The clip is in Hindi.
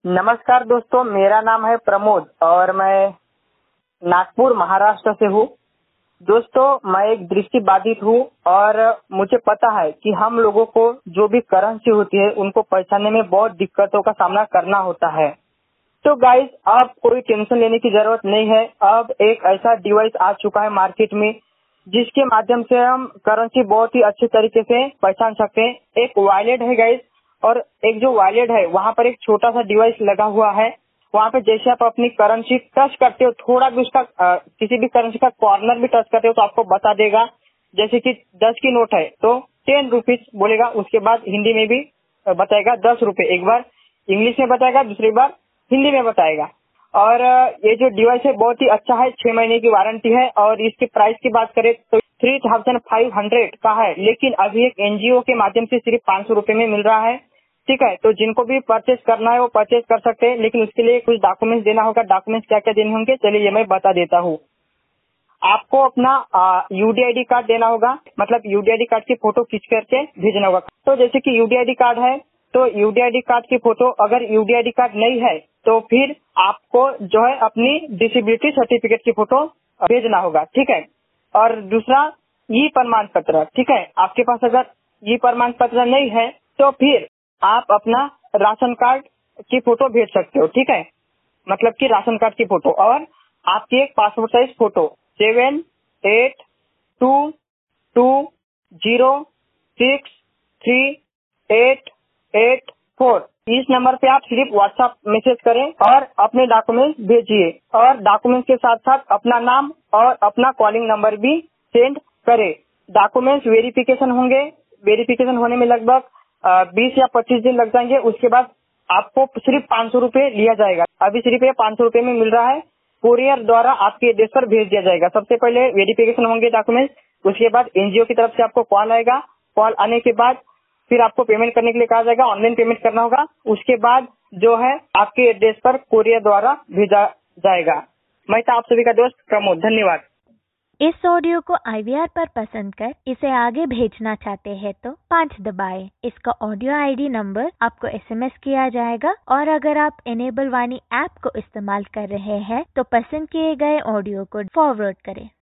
नमस्कार दोस्तों, मेरा नाम है प्रमोद और मैं नागपुर महाराष्ट्र से हूँ। दोस्तों, मैं एक दृष्टि बाधित हूँ और मुझे पता है कि हम लोगों को जो भी करेंसी होती है उनको पहचानने में बहुत दिक्कतों का सामना करना होता है। तो गाइस, अब कोई टेंशन लेने की जरूरत नहीं है। अब एक ऐसा डिवाइस आ चुका है मार्केट में जिसके माध्यम से हम करेंसी बहुत ही अच्छे तरीके से पहचान सकते हैं। एक वॉलेट है गाइस, और एक जो वॉलेट है वहाँ पर एक छोटा सा डिवाइस लगा हुआ है। वहाँ पे जैसे आप अपनी करेंसी टच करते हो, थोड़ा भी उसका किसी भी करेंसी का कॉर्नर भी टच करते हो तो आपको बता देगा। जैसे कि 10 की नोट है तो 10 रुपीज बोलेगा, उसके बाद हिंदी में भी बताएगा 10 रुपए। एक बार इंग्लिश में बताएगा, दूसरी बार हिंदी में बताएगा। और ये जो डिवाइस है बहुत ही अच्छा है, 6 महीने की वारंटी है। और इसके प्राइस की बात करें तो 3500 का है, लेकिन अभी एक एनजीओ के माध्यम से सिर्फ 500 रुपए में मिल रहा है। ठीक है, तो जिनको भी परचेज करना है वो परचेज कर सकते हैं, लेकिन उसके लिए कुछ डॉक्यूमेंट्स देना होगा। डॉक्यूमेंट्स क्या क्या देने होंगे, चलिए ये मैं बता देता हूँ। आपको अपना यूडीआईडी कार्ड देना होगा, मतलब यूडीआईडी कार्ड की फोटो खींच करके भेजना होगा। तो जैसे कि यूडीआईडी कार्ड है तो यूडीआईडी कार्ड की फोटो, अगर यूडीआईडी कार्ड नहीं है तो फिर आपको जो है अपनी डिसेबिलिटी सर्टिफिकेट की फोटो भेजना होगा। ठीक है, और दूसरा ई प्रमाण पत्र। ठीक है, आपके पास अगर ई प्रमाण पत्र नहीं है तो फिर आप अपना राशन कार्ड की फोटो भेज सकते हो। ठीक है, मतलब कि राशन कार्ड की फोटो और आपकी एक पासपोर्ट साइज फोटो 7822063884। इस नंबर पे आप सिर्फ व्हाट्सएप मैसेज करें और अपने डॉक्यूमेंट्स भेजिए, और डॉक्यूमेंट्स के साथ साथ अपना नाम और अपना कॉलिंग नंबर भी सेंड करें। डॉक्यूमेंट्स वेरिफिकेशन होंगे, वेरिफिकेशन होने में लगभग 20 या 25 दिन लग जाएंगे। उसके बाद आपको सिर्फ 500 रुपए लिया जाएगा। अभी सिर्फ ये 500 रुपए में मिल रहा है, कुरियर द्वारा आपके एड्रेस पर भेज दिया जाएगा। सबसे पहले वेरिफिकेशन होंगे डॉक्यूमेंट्स, उसके बाद एनजीओ की तरफ से आपको कॉल आएगा। कॉल आने के बाद फिर आपको पेमेंट करने के लिए कहा जाएगा, ऑनलाइन पेमेंट करना होगा। उसके बाद जो है आपके एड्रेस पर कुरियर द्वारा भेजा जाएगा। मैं था आप सभी का दोस्त प्रमोद, धन्यवाद। इस ऑडियो को IVR पर पसंद कर इसे आगे भेजना चाहते हैं तो 5 दबाएं। इसका ऑडियो ID नंबर आपको SMS किया जाएगा, और अगर आप इनेबल वाणी ऐप को इस्तेमाल कर रहे हैं तो पसंद किए गए ऑडियो को फॉरवर्ड करें।